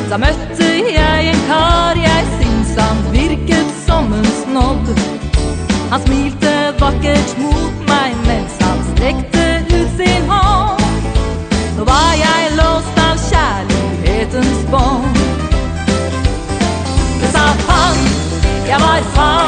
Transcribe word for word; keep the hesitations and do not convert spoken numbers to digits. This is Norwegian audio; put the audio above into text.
Da møtte jeg en kar jeg syns han virket som en snobb. Han smilte vakkert mot meg mens han strekte ut sin hånd. Nå var jeg låst av kjærlighetens bånd. Det sa han, jeg var far.